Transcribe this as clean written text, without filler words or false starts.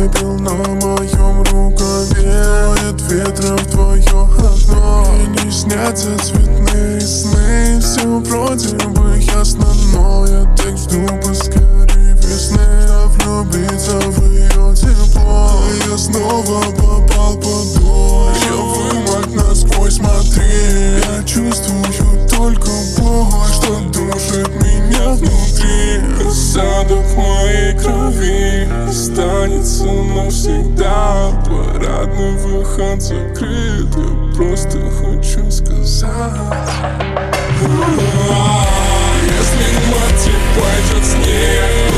пепел на моем рукаве. Дует ветром в твое окно. Мне не снятся цветные сны. Все вроде бы ясно, но я так жду поскорей весны. Чтоб влюбиться в ее тепло. Я снова попал под дождь. Я вымок насквозь, смотри. Я чувствую только боль, что душит меня внутри. Осадок в моей крови останется навсегда. Твой родной выход закрыт. Я просто хочу сказать: если мать пойдет снег,